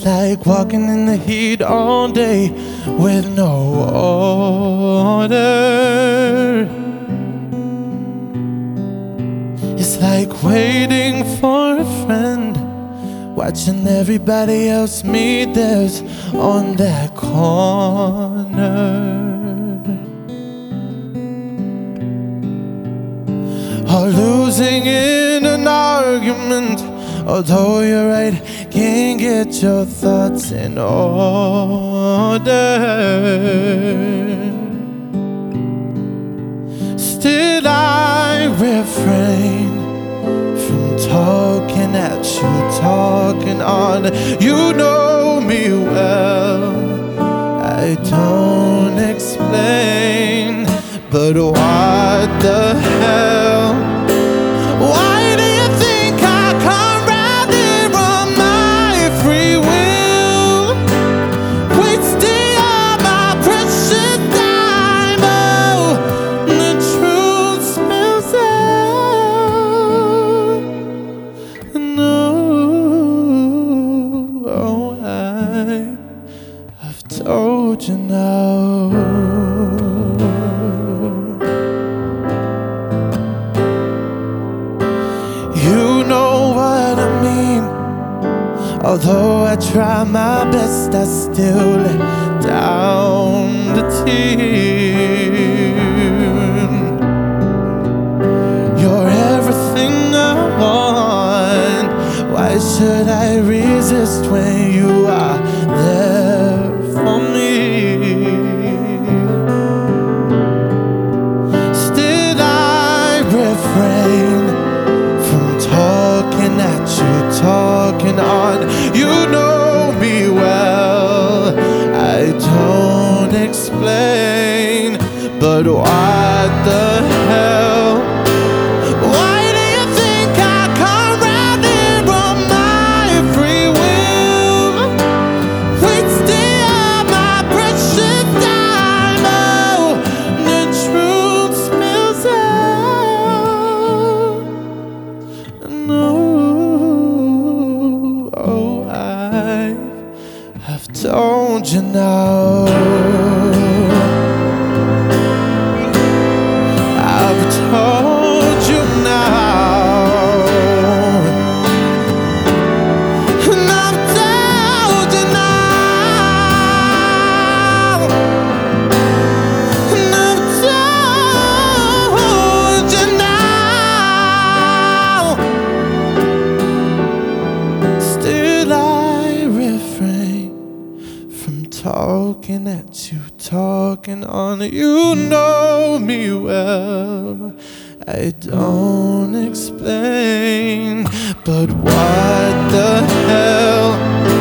like walking in the heat all day with no order. It's like waiting for a friend, watching everybody else meet theirs on that corner. Or losing in an argument, although you're right, can't get your thoughts in order. Still I refrain from talking at you, talking on. You know me well, I don't explain, but what the hell? Why do you think I come round here on my free will, wasting all my precious time? Oh, the truth spills out. No, oh, I've told you now. You know what I mean. Although I try my best, I still let down the team. You're everything I want. Why should I resist when you are there for me? Still I refrain talking at you, talking on. You know me well, I don't explain, but what the hell? Why do you think I come round here on my free will, wasting all my precious time? Oh, the truth spills out. No, oh, I've told you now. I've told you now. And I've told you now. And I've told you now. Still I refrain from talking at you, talking on. You know me well, I don't explain, but what the hell?